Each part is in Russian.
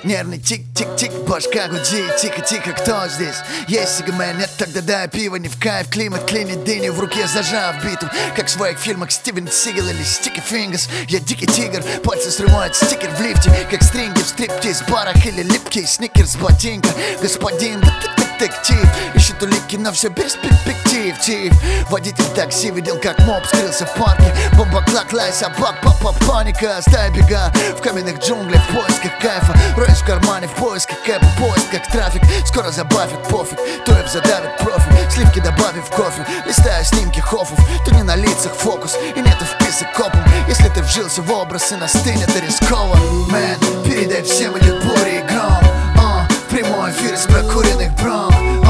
Нервный тик-тик-тик, башка гудит. Тихо-тихо, кто здесь? Есть сигмен, нет, тогда дай пиво, не в кайф. Климат клинит дыни, в руке зажав биту. Как в своих фильмах Стивен Сигал или Стики Фингерс. Я дикий тигр, пальцы срывают стикер в лифте. Как стринги в стриптиз-барах или липкий сникерс ботинка. Господин детектив ищет улики, но все без перспектив. Водитель такси видел, как моб скрылся в парке. Бомба-клак, лай собак, паника. Стая бега в каменных джунглях в поисках кайфа. Роюсь в кармане в поисках кэпа, поиск как трафик. Скоро забавит пофиг, тоев задавит профи. Сливки добавив в кофе, листаю снимки хофов. То не на лицах фокус и нету вписок копом. Если ты вжился в образ и настынь, это рисково. Мэн, передай всем, идет буря и гром. Прямой эфир из прокуренных бром.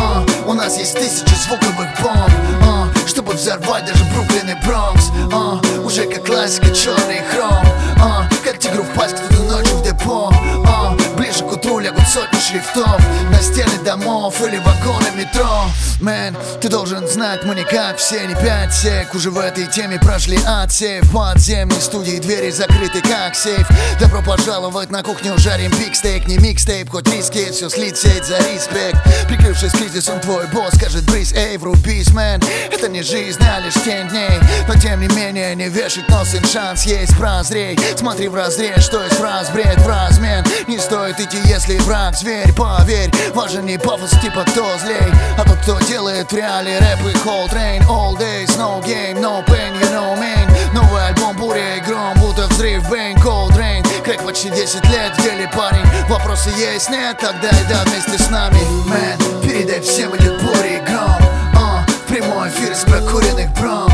У нас есть тысячи звуковых бомб, чтобы взорвать даже Бруклин и Бронкс. Уже как классика, черный хром. Как тигру в пасть, кто-то ночью в депо. Ближе к утру лягут сотни шрифтов на стены домов или вагоны метро. Мэн, ты должен знать, мы не как все, не 5 сек. Уже в этой теме прошли отсев. Подземные студии, двери закрыты как сейф. Добро пожаловать на кухню, жарим бигстейк. Не микстейп, хоть риски, все слить сеть за респект. Прикрывшись кризисом, твой босс скажет брис, эй, врубись, мэн. Это не жизнь, а лишь тень дней. Но тем не менее не вешать нос, им шанс есть, прозрей. Смотри в разрез, что есть фраз, бред, в размен. Не стоит идти, если враг зверь, поверь. Важен не пафос, типа кто злей, а тот, кто делает в реале рэп и cold rain. All days, no game, no pain, you know main. Новый альбом, буря и гром, будто взрыв, бейн, cold rain. Крэк почти 10 лет в деле, парень. Вопросы есть, нет, тогда и да, вместе с нами. Мэн, передай всем, идет буря и гром. Прямой эфир из прокуренных бром.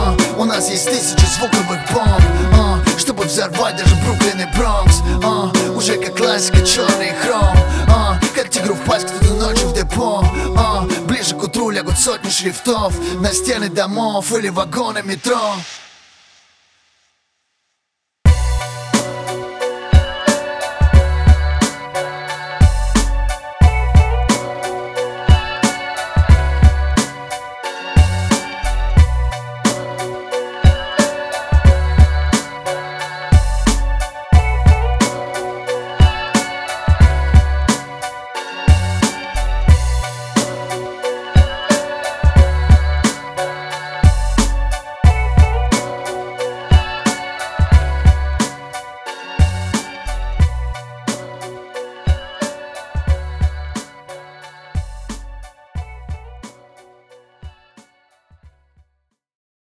У нас есть тысячи звуковых бомб, чтобы взорвать даже Бруклин и Бронкс. Уже как классика, черный хром. Как тигру в пасть, кто-то ночью в депо. Ближе к утру лягут сотни шрифтов на стены домов или вагоны метро.